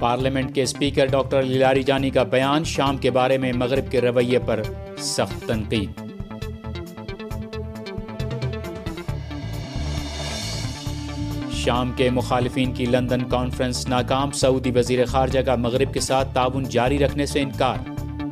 Parliament کے speaker doctor علی Larijani کا بیان، شام کے بارے میں مغرب کے رویے پر سخت تنقید۔ شام کے مخالفین کی لندن کانفرنس ناکام، سعودی وزیر خارجہ کا مغرب کے ساتھ تعاون جاری رکھنے سے انکار۔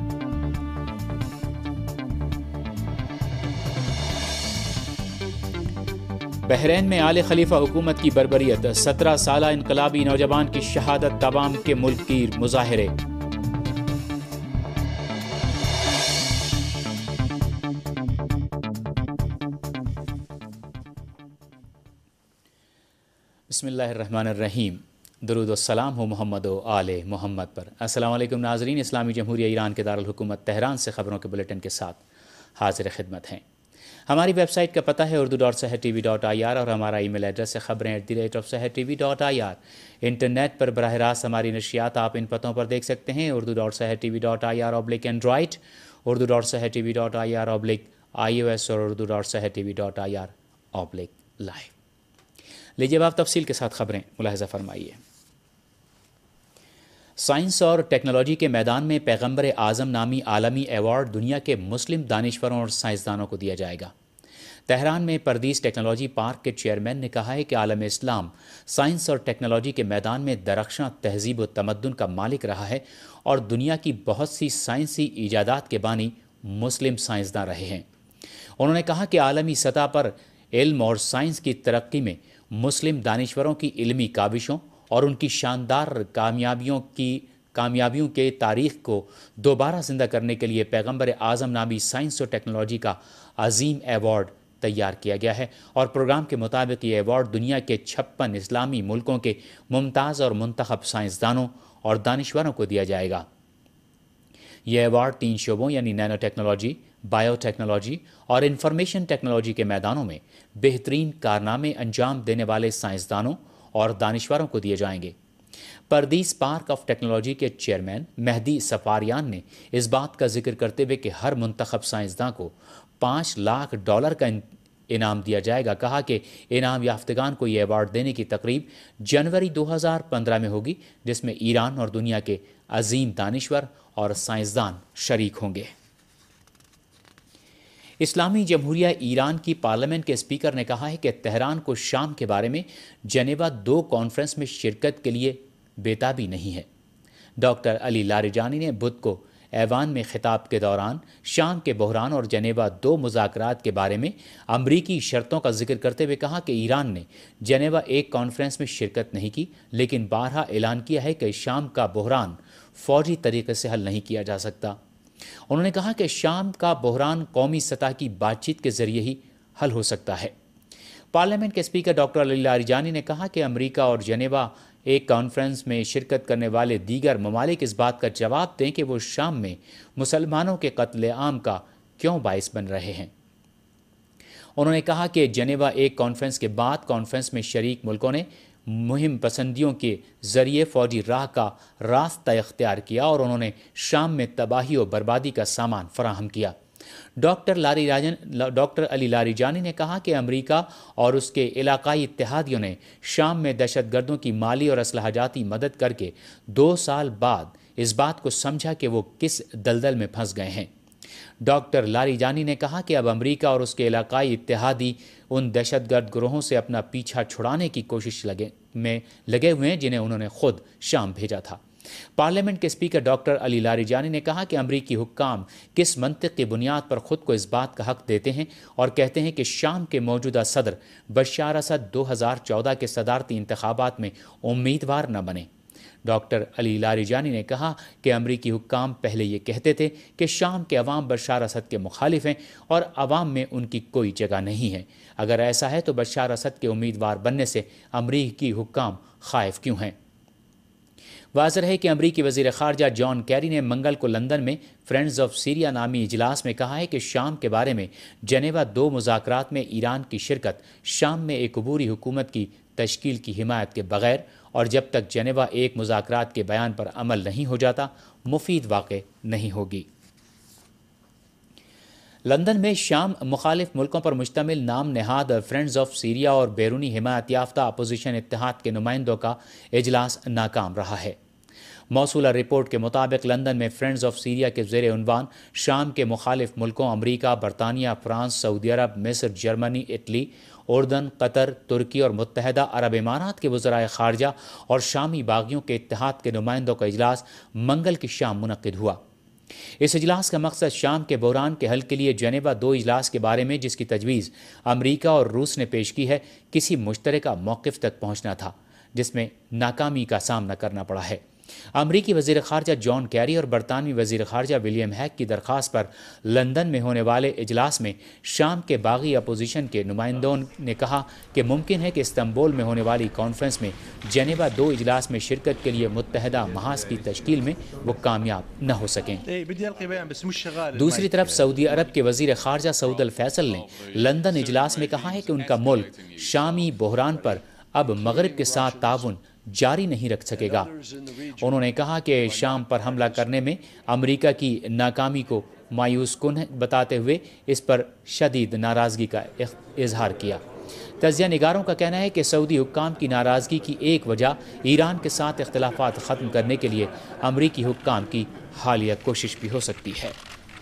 بحرین میں آل خلیفہ حکومت کی بربریت، 17 سالہ انقلابی نوجوان کی شہادت، تمام کے ملک کی مظاہرے۔ بسم اللہ الرحمن الرحیم۔ درود و سلام ہو محمد و آل محمد پر۔ السلام علیکم ناظرین، اسلامی جمہوریہ ایران کے دارالحکومت تہران سے خبروں کے بلیٹن کے ساتھ حاضر خدمت ہیں۔ ہماری ویب سائٹ کا پتہ ہے urdu.sehertv.ir اور ہمارا ای میل ایڈریس ہے خبریں@sehertv.ir۔ انٹرنیٹ پر براہ راست ہماری نشریات آپ ان پتوں پر دیکھ سکتے ہیں: urdu.sehertv.ir/Android، urdu.sehertv.ir/iOS اور urdu.sehertv.ir/live۔ لیجیے اب آپ تفصیل کے ساتھ خبریں ملاحظہ فرمائیے۔ سائنس اور ٹیکنالوجی کے میدان میں پیغمبر اعظم نامی عالمی ایوارڈ دنیا کے مسلم دانشوروں اور سائنسدانوں کو دیا جائے گا۔ تہران میں پردیس ٹیکنالوجی پارک کے چیئرمین نے کہا ہے کہ عالم اسلام سائنس اور ٹیکنالوجی کے میدان میں درخشاں تہذیب و تمدن کا مالک رہا ہے اور دنیا کی بہت سی سائنسی ایجادات کے بانی مسلم سائنسداں رہے ہیں۔ انہوں نے کہا کہ عالمی سطح پر علم اور سائنس کی ترقی میں مسلم دانشوروں کی علمی کاوشوں اور ان کی شاندار کامیابیوں کے تاریخ کو دوبارہ زندہ کرنے کے لیے پیغمبر اعظم نامی سائنس اور ٹیکنالوجی کا عظیم ایوارڈ تیار کیا گیا ہے اور پروگرام کے مطابق یہ ایوارڈ دنیا کے 56 اسلامی ملکوں کے ممتاز اور منتخب سائنسدانوں اور دانشوروں کو دیا جائے گا۔ یہ ایوارڈ 3 شعبوں یعنی نینو ٹیکنالوجی، بائیو ٹیکنالوجی اور انفارمیشن ٹیکنالوجی کے میدانوں میں بہترین کارنامے انجام دینے والے سائنسدانوں اور دانشوروں کو دیے جائیں گے۔ پردیس پارک آف ٹیکنالوجی کے چیئرمین مہدی سفاریان نے اس بات کا ذکر کرتے ہوئے کہ ہر منتخب سائنسداں کو $5 لاکھ کا انعام دیا جائے گا کہا کہ انعام یافتگان کو یہ ایوارڈ دینے کی تقریب جنوری 2015 میں ہوگی، جس میں ایران اور دنیا کے عظیم دانشور اور سائنسدان شریک ہوں گے۔ اسلامی جمہوریہ ایران کی پارلیمنٹ کے اسپیکر نے کہا ہے کہ تہران کو شام کے بارے میں جنیوا 2 کانفرنس میں شرکت کے لیے بےتابی نہیں ہے۔ ڈاکٹر علی لاریجانی نے بدھ کو ایوان میں خطاب کے دوران شام کے بحران اور جنیوا 2 مذاکرات کے بارے میں امریکی شرطوں کا ذکر کرتے ہوئے کہا کہ ایران نے جنیوا 1 کانفرنس میں شرکت نہیں کی، لیکن بارہا اعلان کیا ہے کہ شام کا بحران فوجی طریقے سے حل نہیں کیا جا سکتا۔ انہوں نے کہا کہ شام کا بحران قومی سطح کی بات چیت کے ذریعے ہی حل ہو سکتا ہے۔ پارلیمنٹ کے اسپیکر ڈاکٹر علی لاریجانی نے کہا کہ امریکہ اور جنیوا 1 کانفرنس میں شرکت کرنے والے دیگر ممالک اس بات کا جواب دیں کہ وہ شام میں مسلمانوں کے قتل عام کا کیوں باعث بن رہے ہیں۔ انہوں نے کہا کہ جنیوا 1 کانفرنس کے بعد کانفرنس میں شریک ملکوں نے مہم پسندیوں کے ذریعے فوجی راہ کا راستہ اختیار کیا اور انہوں نے شام میں تباہی و بربادی کا سامان فراہم کیا۔ ڈاکٹر علی لاریجانی نے کہا کہ امریکہ اور اس کے علاقائی اتحادیوں نے شام میں دہشت گردوں کی مالی اور اسلحہ جاتی مدد کر کے 2 سال بعد اس بات کو سمجھا کہ وہ کس دلدل میں پھنس گئے ہیں۔ ڈاکٹر لاریجانی نے کہا کہ اب امریکہ اور اس کے علاقائی اتحادی ان دہشت گرد گروہوں سے اپنا پیچھا چھڑانے کی کوشش میں لگے ہوئے ہیں جنہیں انہوں نے خود شام بھیجا تھا۔ پارلیمنٹ کے اسپیکر ڈاکٹر علی لاریجانی نے کہا کہ امریکی حکام کس منطق کی بنیاد پر خود کو اس بات کا حق دیتے ہیں اور کہتے ہیں کہ شام کے موجودہ صدر بشار اسد 2014 کے صدارتی انتخابات میں امیدوار نہ بنے۔ ڈاکٹر علی لاریجانی نے کہا کہ امریکی حکام پہلے یہ کہتے تھے کہ شام کے عوام بشار اسد کے مخالف ہیں اور عوام میں ان کی کوئی جگہ نہیں ہے۔ اگر ایسا ہے تو بشار اسد کے امیدوار بننے سے امریکی حکام خائف کیوں ہیں؟ واضح ہے کہ امریکی وزیر خارجہ جان کیری نے منگل کو لندن میں فرینڈز آف سیریا نامی اجلاس میں کہا ہے کہ شام کے بارے میں جنیوا 2 مذاکرات میں ایران کی شرکت شام میں ایک عبوری حکومت کی تشکیل کی حمایت کے بغیر اور جب تک جنیوا 1 مذاکرات کے بیان پر عمل نہیں ہو جاتا مفید واقع نہیں ہوگی۔ لندن میں شام مخالف ملکوں پر مشتمل نام نہاد فرینڈز آف سیریا اور بیرونی حمایت یافتہ اپوزیشن اتحاد کے نمائندوں کا اجلاس ناکام رہا ہے۔ मौसूला रिपोर्ट के मुताबिक लंदन में फ्रेंड्स ऑफ सीरिया के ज़ेर उन्वान शाम के मुखालिफ मुल्कों अमरीका, बरतानिया, फ्रांस, सऊदी अरब, मिस्र, जर्मनी, इटली, उर्दन, कतर, तुर्की और मुत्तहदा अरब इमारात के वज़राए ख़ारजा और शामी बागियों के इत्तेहाद के नुमाइंदों का इजलास मंगल की शाम मुनक़्क़िद हुआ। इस इजलास का मकसद शाम के बहरान के हल के लिए जेनेवा 2 इजलास के बारे में, जिसकी तजवीज़ अमरीका और रूस ने पेश की है, किसी मुश्तरका मौक़िफ़ तक पहुँचना था, जिसमें नाकामी का सामना करना पड़ा है। अमरीकी वज़ीर ख़ारजा जॉन कैरी और बरतानवी वज़ीर ख़ारजा विलियम हैग की दरख्वास्त पर लंदन में होने वाले इजलास में शाम के बागी अपोजिशन के नुमाइंदों ने कहा कि मुमकिन है कि इस्तांबुल में होने वाली कॉन्फ्रेंस में जेनेवा 2 इजलास में शिरकत के लिए मुत्तहदा महाज की तश्कील में वो कामयाब न हो सकें। दूसरी तरफ सऊदी अरब के वज़ीर ख़ारजा सऊद अल फैसल ने लंदन इजलास में कहा है कि उनका मुल्क शामी बहरान पर अब मगरिब के साथ ताउन जारी नहीं रख सकेगा। उन्होंने कहा कि शाम पर हमला करने में अमेरिका की नाकामी को मायूस कुन बताते हुए इस पर शदीद नाराज़गी का इजहार किया। तजिया निगारों का कहना है कि सऊदी हुक्काम की नाराज़गी की एक वजह ईरान के साथ इख्तिलाफात ख़त्म करने के लिए अमरीकी हुक्काम की हालिया कोशिश भी हो सकती है।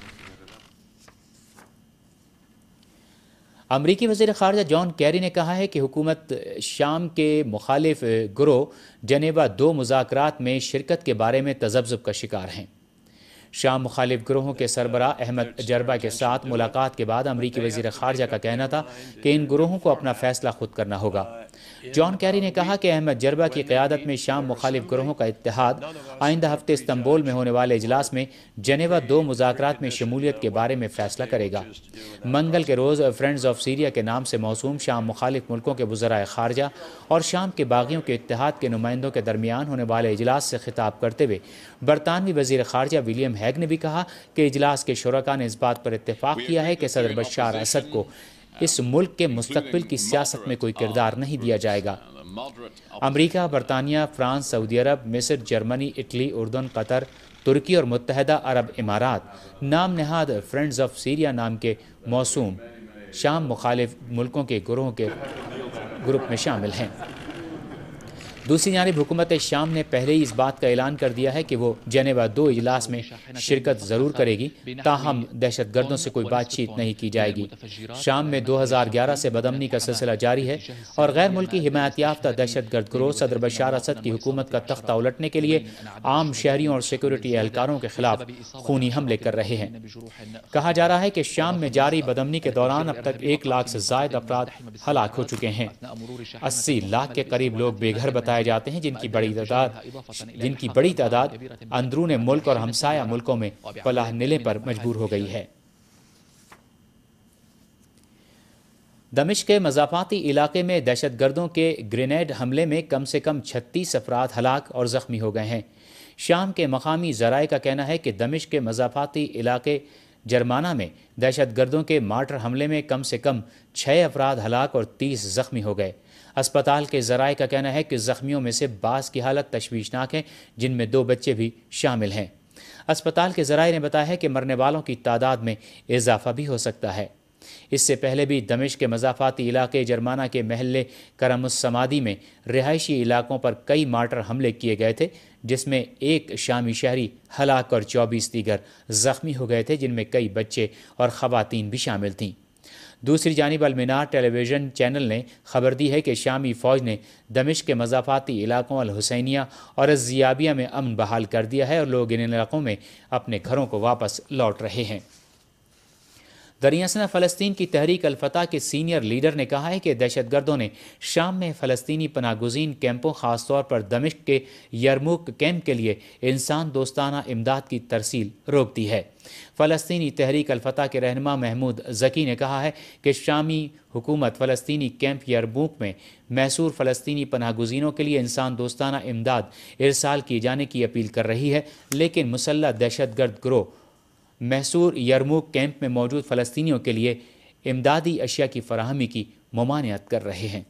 अमरीकी वज़ीर ख़ारजा जॉन कैरी ने कहा है कि हुकूमत शाम के मुखालिफ ग्रोह जेनेवा 2 मुज़ाकरात में शिरकत के बारे में तज़ब्ज़ुब का शिकार हैं। शाम मुखालिफ ग्रोहों के सरबराह अहमद जरबा के साथ मुलाकात के बाद अमरीकी वज़ीर ख़ारजा का कहना था कि इन ग्रोहों को अपना फ़ैसला खुद करना होगा। जॉन कैरी ने कहा कि अहमद जरबा की क़यादत में शाम मुखालिफ ग्रोहों का इत्तेहाद आइंदा हफ्ते इस्तांबुल में होने वाले इजलास में जेनेवा 2 मुज़ाकरात में शमूलियत के बारे में फ़ैसला करेगा। मंगल के रोज़ फ्रेंड्स ऑफ सीरिया के नाम से मौसूम शाम मुखालिफ मुल्कों के वज़राए ख़ारजा और शाम के बागियों के इत्तेहाद के नुमाइंदों के दरमियान होने वाले इजलास से खिताब करते हुए बरतानवी वज़ीर ख़ारजा विलियम हैग ने भी कहा कि इजलास के शुरका ने इस बात पर इत्तेफाक किया है कि सदर बशार असद को इस मुल्क के मुस्तकबिल की सियासत में कोई किरदार नहीं दिया जाएगा। अमरीका, बरतानिया, फ्रांस, सऊदी अरब, मिस्र, जर्मनी, इटली, उर्दन, कतर, तुर्की और मुत्तहदा अरब इमारात नाम नहाद फ्रेंड्स ऑफ सीरिया नाम के मौसूम शाम मुखालिफ मुल्कों के ग्रुप में शामिल हैं। दूसरी जानिब हुकूमत शाम ने पहले ही इस बात का ऐलान कर दिया है कि वो जेनेवा 2 इजलास में शिरकत ज़रूर करेगी, ताहम दहशत गर्दों से कोई बातचीत नहीं की जाएगी। शाम में 2011 से बदअमनी का सिलसिला जारी है और गैर मुल्की हिमायत याफ्ता दहशत गर्द गिरोह सदर बशार असद की हुकूमत का तख्ता उलटने के लिए आम शहरियों और सिक्योरिटी एहलकारों के खिलाफ खूनी हमले कर रहे हैं। कहा जा रहा है कि शाम में जारी बदअमनी के दौरान अब तक 1 लाख से ज़ायद अफराद हलाक हो चुके हैं। 80 लाख के करीब लोग बेघर बताए जाते हैं, जिनकी बड़ी तादाद अंदरून मुल्क और हमसाया मुल्कों में पनाह लेने पर मजबूर हो गई है। दमिश्क के मज़ाफ़ाती इलाके में दहशतगर्दों के ग्रेनेड हमले में कम से कम 36 अफराद हलाक और ज़ख्मी हो गए हैं। शाम के मकामी ज़राए का कहना है कि दमिश्क के मज़ाफ़ाती इलाके जर्माना में दहशतगर्दों के मार्टर हमले में कम से कम 6 अफराद हलाक और 30 ज़ख्मी हो गए। अस्पताल के ज़राए का कहना है कि ज़ख्मियों में से बाज़ की हालत तशवीशनाक है, जिनमें 2 बच्चे भी शामिल हैं। अस्पताल के ज़राए ने बताया है कि मरने वालों की तादाद में इजाफा भी हो सकता है। इससे पहले भी दमिश्क के मज़ाफ़ाती इलाके जर्माना के महल्ले करमुस्समादी में रिहायशी इलाकों पर कई मार्टर हमले किए गए थे, जिसमें एक शामी शहरी हलाक और 24 दीगर ज़ख्मी हो गए थे, जिनमें कई बच्चे और ख़वातीन भी शामिल थीं। दूसरी जानिब अलमिनार टेलीविज़न चैनल ने खबर दी है कि शामी फ़ौज ने दमिश्क के मज़ाफ़ाती इलाकों अल हुसैनिया और ज़ियाबिया में अमन बहाल कर दिया है और लोग इन इलाकों में अपने घरों को वापस लौट रहे हैं। दरियासना फ़लस्तीन की तहरीक अल-फ़तह के सीनियर लीडर ने कहा है कि दहशतगर्दों ने शाम में फ़लस्तीनी पनागुज़ीन कैंपों, ख़ास तौर पर दमिश्क के यरमुक कैंप के लिए इंसान दोस्ताना इमदाद की तरसील रोक दी है। फ़लस्तीनी तहरीक अल-फ़तह के रहनुमा महमूद ज़की ने कहा है कि शामी हुकूमत फ़लस्तीनी कैंप यरमुक में मैसूर फ़लस्तीनी पनागुज़ीनों के लिए इंसान दोस्ताना इमदाद इरसाल किए जाने की अपील कर रही है, लेकिन मुसल्लह दहशतगर्द गिरोह मैसूर यरमुक कैंप में मौजूद फ़लस्तीनियों के लिए इमदादी अशिया की फराहमी की मुमानियत कर रहे हैं।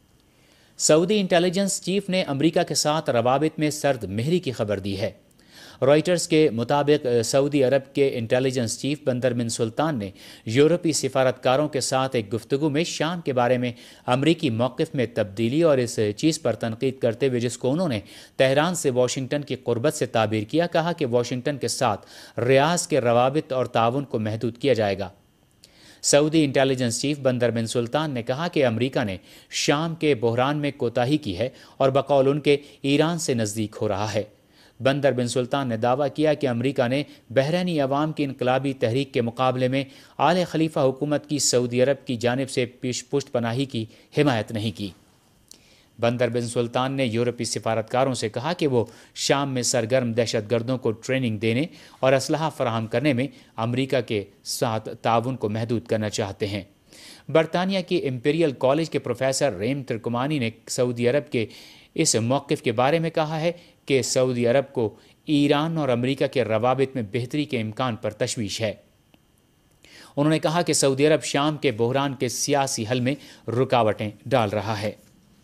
सऊदी इंटेलिजेंस चीफ ने अमरीका के साथ रवाबित में सर्द महरी की खबर दी है। رائٹرز کے مطابق سعودی عرب کے انٹیلیجنس چیف بندر بن سلطان نے یورپی سفارتکاروں کے ساتھ ایک گفتگو میں شام کے بارے میں امریکی موقف میں تبدیلی اور اس چیز پر تنقید کرتے ہوئے جس کو انہوں نے تہران سے واشنگٹن کی قربت سے تعبیر کیا، کہا کہ واشنگٹن کے ساتھ ریاض کے روابط اور تعاون کو محدود کیا جائے گا۔ سعودی انٹیلیجنس چیف بندر بن سلطان نے کہا کہ امریکہ نے شام کے بحران میں کوتاہی کی ہے اور بقول ان کے ایران سے نزدیک ہو رہا ہے۔ بندر بن سلطان نے دعویٰ کیا کہ امریکہ نے بحرینی عوام کی انقلابی تحریک کے مقابلے میں آل خلیفہ حکومت کی سعودی عرب کی جانب سے پشت پناہی کی حمایت نہیں کی۔ بندر بن سلطان نے یورپی سفارتکاروں سے کہا کہ وہ شام میں سرگرم دہشت گردوں کو ٹریننگ دینے اور اسلحہ فراہم کرنے میں امریکہ کے ساتھ تعاون کو محدود کرنا چاہتے ہیں۔ برطانیہ کی امپیریل کالج کے پروفیسر ریم ترکمانی نے سعودی عرب کے اس موقف کے بارے میں کہا ہے کہ سعودی عرب کو ایران اور امریکہ کے روابط میں بہتری کے امکان پر تشویش ہے۔ انہوں نے کہا کہ سعودی عرب شام کے بحران کے سیاسی حل میں رکاوٹیں ڈال رہا ہے۔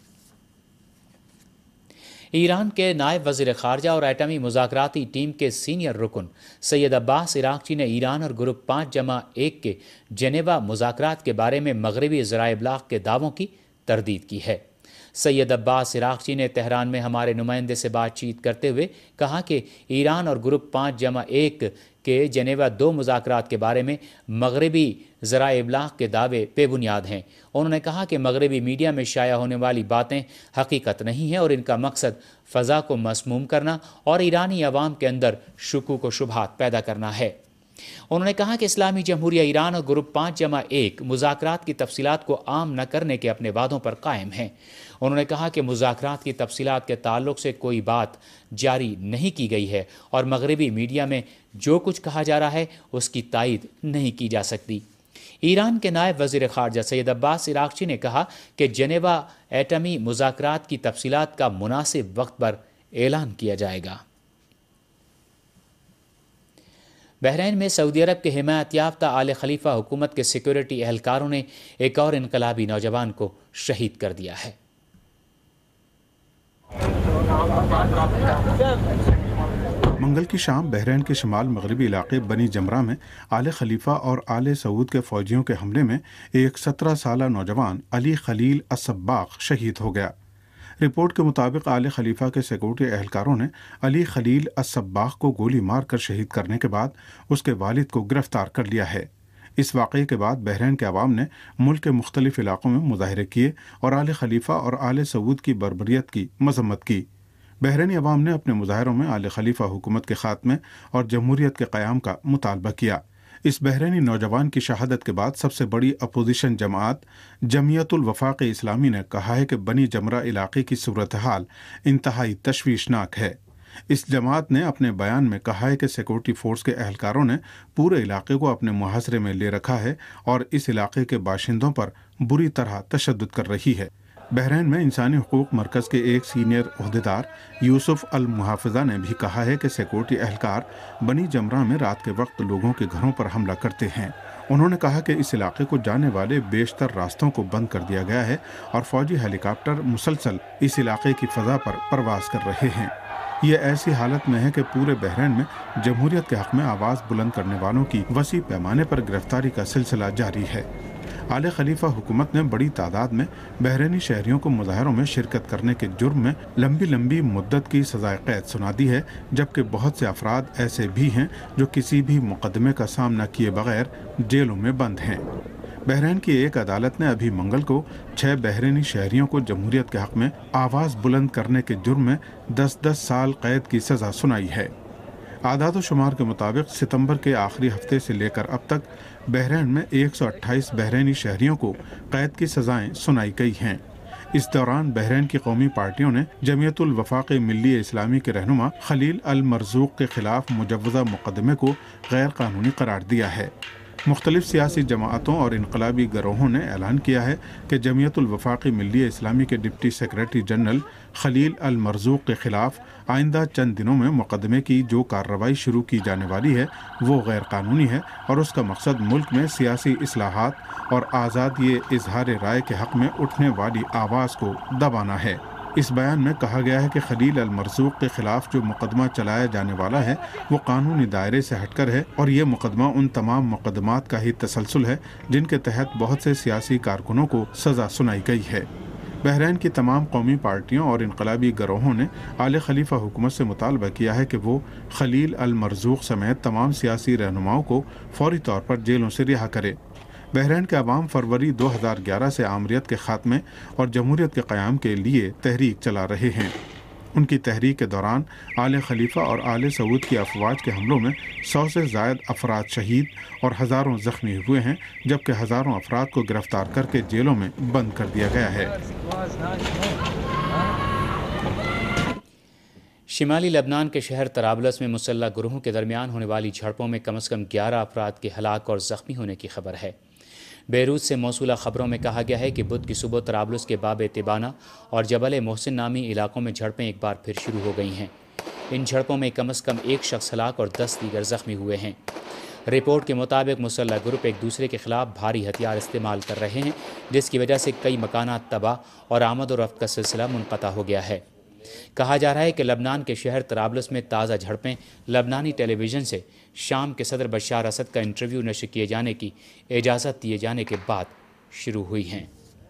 ایران کے نائب وزیر خارجہ اور ایٹمی مذاکراتی ٹیم کے سینئر رکن سید عباس عراقچی نے ایران اور گروپ 5+1 کے جنیوا مذاکرات کے بارے میں مغربی ذرائع ابلاغ کے دعووں کی تردید کی ہے۔ سید عباس عراقچی نے تہران میں ہمارے نمائندے سے بات چیت کرتے ہوئے کہا کہ ایران اور گروپ 5+1 کے جنیوا 2 مذاکرات کے بارے میں مغربی ذرائع ابلاغ کے دعوے بے بنیاد ہیں۔ انہوں نے کہا کہ مغربی میڈیا میں شائع ہونے والی باتیں حقیقت نہیں ہیں اور ان کا مقصد فضا کو مسموم کرنا اور ایرانی عوام کے اندر شکوک و شبہات پیدا کرنا ہے۔ انہوں نے کہا کہ اسلامی جمہوریہ ایران اور گروپ 5+1 مذاکرات کی تفصیلات کو عام نہ کرنے کے اپنے وعدوں پر قائم ہیں۔ انہوں نے کہا کہ مذاکرات کی تفصیلات کے تعلق سے کوئی بات جاری نہیں کی گئی ہے اور مغربی میڈیا میں جو کچھ کہا جا رہا ہے اس کی تائید نہیں کی جا سکتی۔ ایران کے نائب وزیر خارجہ سید عباس عراقچی نے کہا کہ جنیوا ایٹمی مذاکرات کی تفصیلات کا مناسب وقت پر اعلان کیا جائے گا۔ بحرین میں سعودی عرب کے حمایت یافتہ آل خلیفہ حکومت کے سیکورٹی اہلکاروں نے ایک اور انقلابی نوجوان کو شہید کر دیا ہے۔ منگل کی شام بحرین کے شمال مغربی علاقے بنی جمرہ میں آل خلیفہ اور آل سعود کے فوجیوں کے حملے میں ایک 17 سالہ نوجوان علی خلیل الصباغ شہید ہو گیا۔ رپورٹ کے مطابق آل خلیفہ کے سیکورٹی اہلکاروں نے علی خلیل الصباغ کو گولی مار کر شہید کرنے کے بعد اس کے والد کو گرفتار کر لیا ہے۔ اس واقعے کے بعد بحرین کے عوام نے ملک کے مختلف علاقوں میں مظاہرے کیے اور آل خلیفہ اور آل سعود کی بربریت کی مذمت کی۔ بحرینی عوام نے اپنے مظاہروں میں آل خلیفہ حکومت کے خاتمے اور جمہوریت کے قیام کا مطالبہ کیا۔ اس بحرینی نوجوان کی شہادت کے بعد سب سے بڑی اپوزیشن جماعت جمعیت الوفاق اسلامی نے کہا ہے کہ بنی جمرہ علاقے کی صورتحال انتہائی تشویشناک ہے۔ اس جماعت نے اپنے بیان میں کہا ہے کہ سیکورٹی فورس کے اہلکاروں نے پورے علاقے کو اپنے محاصرے میں لے رکھا ہے اور اس علاقے کے باشندوں پر بری طرح تشدد کر رہی ہے۔ بحرین میں انسانی حقوق مرکز کے ایک سینئر عہدیدار یوسف المحافظہ نے بھی کہا ہے کہ سیکورٹی اہلکار بنی جمرہ میں رات کے وقت لوگوں کے گھروں پر حملہ کرتے ہیں۔ انہوں نے کہا کہ اس علاقے کو جانے والے بیشتر راستوں کو بند کر دیا گیا ہے اور فوجی ہیلی کاپٹر مسلسل اس علاقے کی فضا پر پرواز کر رہے ہیں۔ یہ ایسی حالت میں ہے کہ پورے بحرین میں جمہوریت کے حق میں آواز بلند کرنے والوں کی وسیع پیمانے پر گرفتاری کا سلسلہ جاری ہے۔ آل خلیفہ حکومت نے بڑی تعداد میں بحرینی شہریوں کو مظاہروں میں شرکت کرنے کے جرم میں لمبی مدت کی سزائے قید سنا دی ہے، جبکہ بہت سے افراد ایسے بھی ہیں جو کسی بھی مقدمے کا سامنا کیے بغیر جیلوں میں بند ہیں۔ بحرین کی ایک عدالت نے ابھی منگل کو 6 بحرینی شہریوں کو جمہوریت کے حق میں آواز بلند کرنے کے جرم میں 10 سال قید کی سزا سنائی ہے۔ اعداد و شمار کے مطابق ستمبر کے آخری ہفتے سے لے کر اب تک بحرین میں 128 بحرینی شہریوں کو قید کی سزائیں سنائی گئی ہیں۔ اس دوران بحرین کی قومی پارٹیوں نے جمعیت الوفاق ملی اسلامی کے رہنما خلیل المرزوق کے خلاف مجوزہ مقدمے کو غیر قانونی قرار دیا ہے۔ مختلف سیاسی جماعتوں اور انقلابی گروہوں نے اعلان کیا ہے کہ جمعیت الوفاق ملی اسلامی کے deputy secretary general Khalil Almarzooq کے خلاف آئندہ چند دنوں میں مقدمے کی جو کارروائی شروع کی جانے والی ہے وہ غیر قانونی ہے اور اس کا مقصد ملک میں سیاسی اصلاحات اور آزادی اظہار رائے کے حق میں اٹھنے والی آواز کو دبانا ہے۔ اس بیان میں کہا گیا ہے کہ خلیل المرزوق کے خلاف جو مقدمہ چلایا جانے والا ہے وہ قانونی دائرے سے ہٹ کر ہے، اور یہ مقدمہ ان تمام مقدمات کا ہی تسلسل ہے جن کے تحت بہت سے سیاسی کارکنوں کو سزا سنائی گئی ہے۔ بحرین کی تمام قومی پارٹیوں اور انقلابی گروہوں نے آل خلیفہ حکومت سے مطالبہ کیا ہے کہ وہ خلیل المرزوق سمیت تمام سیاسی رہنماؤں کو فوری طور پر جیلوں سے رہا کرے۔ بحرین کے عوام فروری 2011 سے آمریت کے خاتمے اور جمہوریت کے قیام کے لیے تحریک چلا رہے ہیں۔ ان کی تحریک کے دوران آل خلیفہ اور آل سعود کی افواج کے حملوں میں 100 سے زائد افراد شہید اور ہزاروں زخمی ہوئے ہیں، جبکہ ہزاروں افراد کو گرفتار کر کے جیلوں میں بند کر دیا گیا ہے۔ شمالی لبنان کے شہر طرابلس میں مسلح گروہوں کے درمیان ہونے والی جھڑپوں میں کم از کم 11 افراد کے ہلاک اور زخمی ہونے کی خبر ہے۔ بیروت سے موصولہ خبروں میں کہا گیا ہے کہ بدھ کی صبح طرابلس کے باب تبانہ اور جبل محسن نامی علاقوں میں جھڑپیں ایک بار پھر شروع ہو گئی ہیں۔ ان جھڑپوں میں کم از کم 1 شخص ہلاک اور 10 دیگر زخمی ہوئے ہیں۔ رپورٹ کے مطابق مسلح گروپ ایک دوسرے کے خلاف بھاری ہتھیار استعمال کر رہے ہیں، جس کی وجہ سے کئی مکانات تباہ اور آمد و رفت کا سلسلہ منقطع ہو گیا ہے۔ کہا جا رہا ہے کہ لبنان کے شہر طرابلس میں تازہ جھڑپیں لبنانی ٹیلی ویژن سے شام کے صدر بشار اسد کا انٹرویو نشر کیے جانے کی اجازت دیے جانے کے بعد شروع ہوئی ہیں۔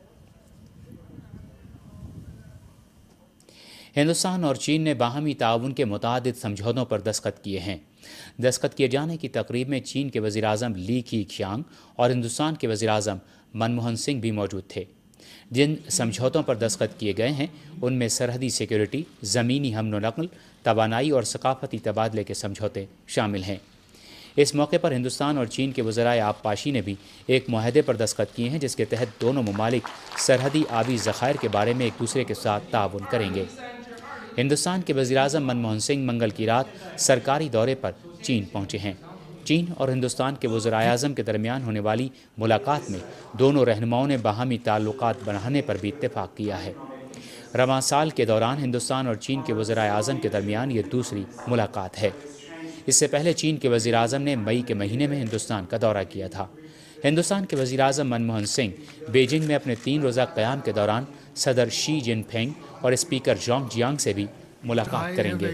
ہندوستان اور چین نے باہمی تعاون کے متعدد سمجھوتوں پر دستخط کیے ہیں۔ دستخط کیے جانے کی تقریب میں چین کے وزیر اعظم لی کھیانگ اور ہندوستان کے وزیر اعظم منموہن سنگھ بھی موجود تھے۔ جن سمجھوتوں پر دستخط کیے گئے ہیں ان میں سرحدی سیکیورٹی، زمینی حمل و نقل، توانائی اور ثقافتی تبادلے کے سمجھوتے شامل ہیں۔ اس موقع پر ہندوستان اور چین کے وزرائے آبپاشی نے بھی ایک معاہدے پر دستخط کیے ہیں جس کے تحت دونوں ممالک سرحدی آبی ذخائر کے بارے میں ایک دوسرے کے ساتھ تعاون کریں گے۔ ہندوستان کے وزیر اعظم منموہن سنگھ منگل کی رات سرکاری دورے پر چین پہنچے ہیں۔ چین اور ہندوستان کے وزرائے اعظم کے درمیان ہونے والی ملاقات میں دونوں رہنماؤں نے باہمی تعلقات بڑھانے پر بھی اتفاق کیا ہے۔ رواں سال کے دوران ہندوستان اور چین کے وزرائے اعظم کے درمیان یہ دوسری ملاقات ہے۔ اس سے پہلے چین کے وزیر اعظم نے مئی کے مہینے میں ہندوستان کا دورہ کیا تھا۔ ہندوستان کے وزیر اعظم منموہن سنگھ بیجنگ میں اپنے 3 روزہ قیام کے دوران صدر شی جن پنگ اور اسپیکر جانگ جیانگ سے بھی ملاقات کریں گے۔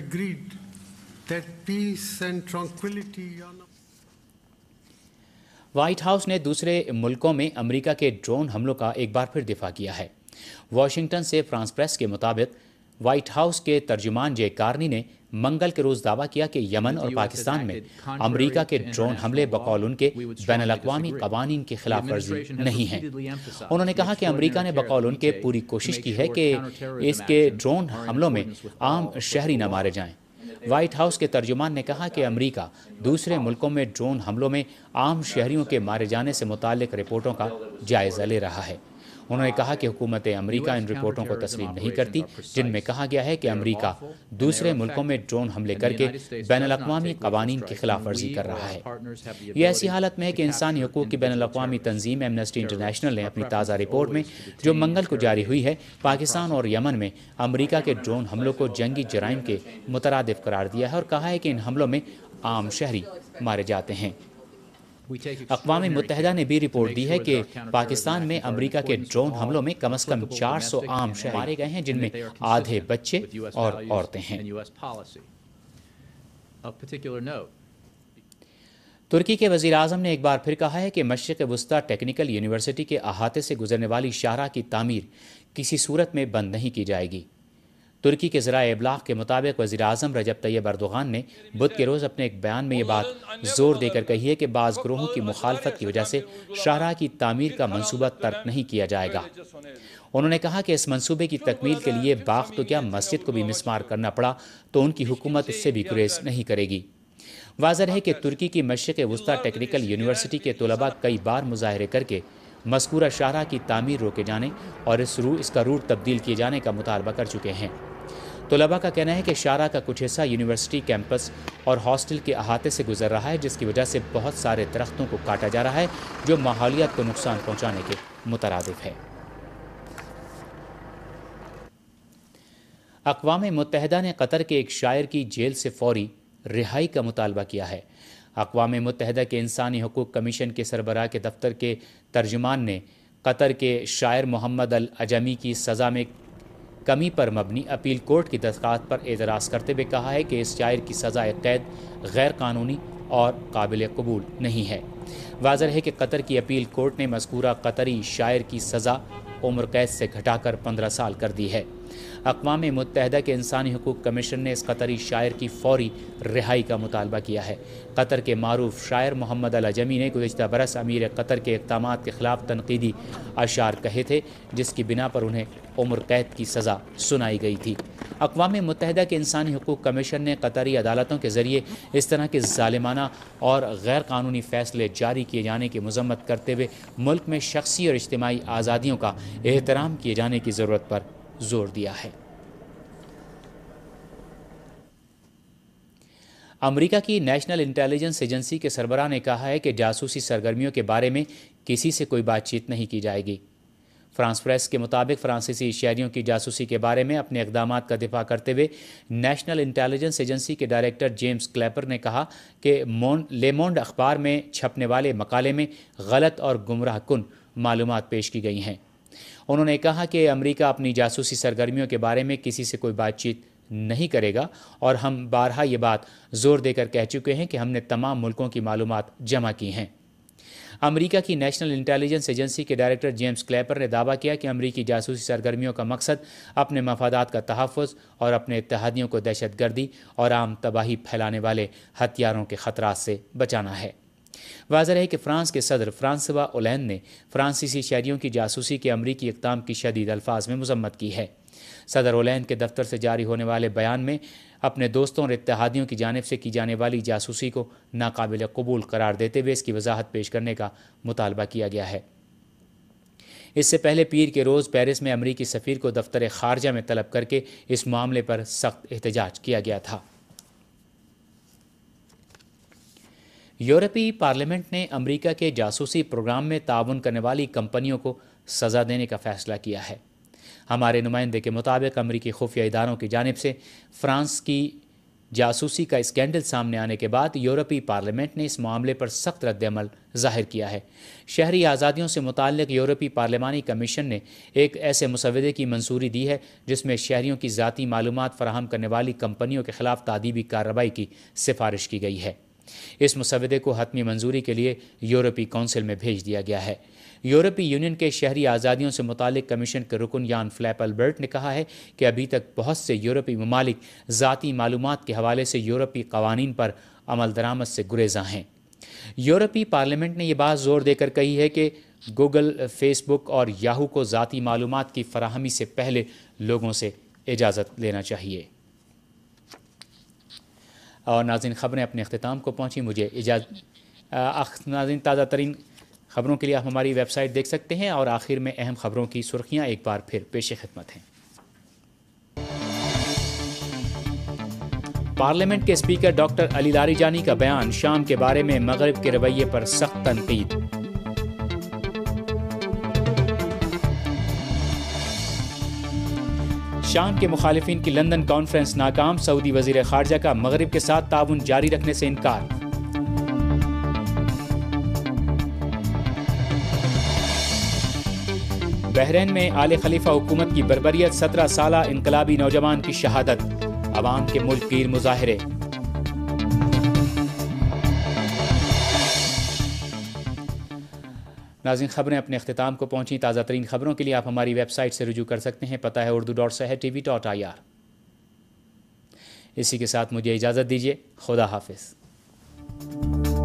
وائٹ ہاؤس نے دوسرے ملکوں میں امریکہ کے ڈرون حملوں کا ایک بار پھر دفاع کیا ہے۔ واشنگٹن سے فرانس پریس کے مطابق وائٹ ہاؤس کے ترجمان جے کارنی نے منگل کے روز دعویٰ کیا کہ یمن اور پاکستان میں امریکہ کے ڈرون حملے بقول ان کے بین الاقوامی قوانین کی خلاف ورزی نہیں ہیں۔ انہوں نے کہا کہ امریکہ نے بقول ان کے پوری کوشش کی ہے کہ اس کے ڈرون حملوں میں عام شہری نہ مارے جائیں۔ وائٹ ہاؤس کے ترجمان نے کہا کہ امریکہ دوسرے ملکوں میں ڈرون حملوں میں عام شہریوں کے مارے جانے سے متعلق رپورٹوں کا جائزہ لے رہا ہے۔ انہوں نے کہا کہ حکومت امریکہ ان رپورٹوں کو تسلیم نہیں کرتی جن میں کہا گیا ہے کہ امریکہ دوسرے ملکوں میں ڈرون حملے کر کے بین الاقوامی قوانین کی خلاف ورزی کر رہا ہے۔ یہ ایسی حالت میں ہے کہ انسانی حقوق کی بین الاقوامی تنظیم ایمنسٹی انٹرنیشنل نے اپنی تازہ رپورٹ میں جو منگل کو جاری ہوئی ہے پاکستان اور یمن میں امریکہ کے ڈرون حملوں کو جنگی جرائم کے مترادف قرار دیا ہے اور کہا ہے کہ ان حملوں میں عام شہری مارے جاتے ہیں۔ اقوام متحدہ نے بھی رپورٹ دی ہے کہ پاکستان میں امریکہ کے ڈرون حملوں میں کم از کم 400 عام شہری مارے گئے ہیں جن میں آدھے بچے اور عورتیں ہیں۔ ترکی کے وزیر اعظم نے ایک بار پھر کہا ہے کہ مشرق وسطی ٹیکنیکل یونیورسٹی کے احاطے سے گزرنے والی شاہراہ کی تعمیر کسی صورت میں بند نہیں کی جائے گی۔ ترکی کے ذرائع ابلاغ کے مطابق وزیر اعظم رجب طیب اردوغان نے بدھ کے روز اپنے ایک بیان میں یہ بات زور دے کر کہی ہے کہ بعض گروہوں کی مخالفت کی وجہ سے شاہراہ کی تعمیر کا منصوبہ ترک نہیں کیا جائے گا۔ انہوں نے کہا کہ اس منصوبے کی تکمیل کے لیے باغ تو کیا مسجد کو بھی مسمار کرنا پڑا تو ان کی حکومت اس سے بھی گریز نہیں کرے گی۔ واضح ہے کہ ترکی کی مشرق وسطی ٹیکنیکل یونیورسٹی کے طلباء کئی بار مظاہرے کر کے مذکورہ شاہراہ کی تعمیر روکے جانے اور اس کا روٹ تبدیل کیے جانے کا مطالبہ کر چکے ہیں۔ طلباء کا کہنا ہے کہ شاہراہ کا کچھ حصہ یونیورسٹی کیمپس اور ہاسٹل کے احاطے سے گزر رہا ہے جس کی وجہ سے بہت سارے درختوں کو کاٹا جا رہا ہے جو ماحولیات کو نقصان پہنچانے کے مترادف ہے۔ اقوام متحدہ نے قطر کے ایک شاعر کی جیل سے فوری رہائی کا مطالبہ کیا ہے۔ اقوام متحدہ کے انسانی حقوق کمیشن کے سربراہ کے دفتر کے ترجمان نے قطر کے شاعر محمد العجمی کی سزا میں کمی پر مبنی اپیل کورٹ کی درخواست پر اعتراض کرتے ہوئے کہا ہے کہ اس شاعر کی سزائے قید غیر قانونی اور قابل قبول نہیں ہے۔ واضح ہے کہ قطر کی اپیل کورٹ نے مذکورہ قطری شاعر کی سزا عمر قید سے گھٹا کر 15 سال کر دی ہے۔ اقوام متحدہ کے انسانی حقوق کمیشن نے اس قطری شاعر کی فوری رہائی کا مطالبہ کیا ہے۔ قطر کے معروف شاعر محمد العجمی نے گزشتہ برس امیر قطر کے اقدامات کے خلاف تنقیدی اشعار کہے تھے، جس کی بنا پر انہیں عمر قید کی سزا سنائی گئی تھی۔ اقوام متحدہ کے انسانی حقوق کمیشن نے قطری عدالتوں کے ذریعے اس طرح کے ظالمانہ اور غیر قانونی فیصلے جاری کیے جانے کی مذمت کرتے ہوئے ملک میں شخصی اور اجتماعی آزادیوں کا احترام کیے جانے کی ضرورت پر زور دیا ہے۔ امریکہ کی نیشنل انٹیلیجنس ایجنسی کے سربراہ نے کہا ہے کہ جاسوسی سرگرمیوں کے بارے میں کسی سے کوئی بات چیت نہیں کی جائے گی۔ فرانس پریس کے مطابق فرانسیسی شہریوں کی جاسوسی کے بارے میں اپنے اقدامات کا دفاع کرتے ہوئے نیشنل انٹیلیجنس ایجنسی کے ڈائریکٹر جیمز کلیپر نے کہا کہ لے مونڈ اخبار میں چھپنے والے مقالے میں غلط اور گمراہ کن معلومات پیش کی گئی ہیں۔ انہوں نے کہا کہ امریکہ اپنی جاسوسی سرگرمیوں کے بارے میں کسی سے کوئی بات چیت نہیں کرے گا، اور ہم بارہا یہ بات زور دے کر کہہ چکے ہیں کہ ہم نے تمام ملکوں کی معلومات جمع کی ہیں۔ امریکہ کی نیشنل انٹیلیجنس ایجنسی کے ڈائریکٹر جیمز کلیپر نے دعویٰ کیا کہ امریکی جاسوسی سرگرمیوں کا مقصد اپنے مفادات کا تحفظ اور اپنے اتحادیوں کو دہشت گردی اور عام تباہی پھیلانے والے ہتھیاروں کے خطرات سے بچانا ہے۔ واضح ہے کہ فرانس کے صدر فرانسوا اولینڈ نے فرانسیسی شہریوں کی جاسوسی کے امریکی اقدام کی شدید الفاظ میں مذمت کی ہے۔ صدر اولینڈ کے دفتر سے جاری ہونے والے بیان میں اپنے دوستوں اور اتحادیوں کی جانب سے کی جانے والی جاسوسی کو ناقابل قبول قرار دیتے ہوئے اس کی وضاحت پیش کرنے کا مطالبہ کیا گیا ہے۔ اس سے پہلے پیر کے روز پیرس میں امریکی سفیر کو دفتر خارجہ میں طلب کر کے اس معاملے پر سخت احتجاج کیا گیا تھا۔ یورپی پارلیمنٹ نے امریکہ کے جاسوسی پروگرام میں تعاون کرنے والی کمپنیوں کو سزا دینے کا فیصلہ کیا ہے۔ ہمارے نمائندے کے مطابق امریکی خفیہ اداروں کی جانب سے فرانس کی جاسوسی کا اسکینڈل سامنے آنے کے بعد یورپی پارلیمنٹ نے اس معاملے پر سخت رد عمل ظاہر کیا ہے۔ شہری آزادیوں سے متعلق یورپی پارلیمانی کمیشن نے ایک ایسے مسودے کی منظوری دی ہے جس میں شہریوں کی ذاتی معلومات فراہم کرنے والی کمپنیوں کے خلاف تادیبی کارروائی کی سفارش کی گئی ہے۔ اس مسودے کو حتمی منظوری کے لیے یورپی کونسل میں بھیج دیا گیا ہے۔ یورپی یونین کے شہری آزادیوں سے متعلق کمیشن کے رکن یان فلیپ البرٹ نے کہا ہے کہ ابھی تک بہت سے یورپی ممالک ذاتی معلومات کے حوالے سے یورپی قوانین پر عمل درآمد سے گریزاں ہیں۔ یورپی پارلیمنٹ نے یہ بات زور دے کر کہی ہے کہ گوگل، فیس بک اور یاہو کو ذاتی معلومات کی فراہمی سے پہلے لوگوں سے اجازت لینا چاہیے۔ اور ناظرین، خبریں اپنے اختتام کو پہنچی، مجھے اجازت۔ ناظرین، تازہ ترین خبروں کے لیے آپ ہماری ویب سائٹ دیکھ سکتے ہیں، اور آخر میں اہم خبروں کی سرخیاں ایک بار پھر پیش خدمت ہیں۔ پارلیمنٹ کے اسپیکر ڈاکٹر علی لاریجانی کا بیان، شام کے بارے میں مغرب کے رویے پر سخت تنقید۔ شام کے مخالفین کی لندن کانفرنس ناکام، سعودی وزیر خارجہ کا مغرب کے ساتھ تعاون جاری رکھنے سے انکار۔ بحرین میں آل خلیفہ حکومت کی بربریت، 17 سالہ انقلابی نوجوان کی شہادت، عوام کے ملک گیر مظاہرے۔ ناظرین، خبریں اپنے اختتام کو پہنچی۔ تازہ ترین خبروں کے لیے آپ ہماری ویب سائٹ سے رجوع کر سکتے ہیں، پتہ ہے urdu.sehertv.ir۔ اسی کے ساتھ مجھے اجازت دیجیے، خدا حافظ۔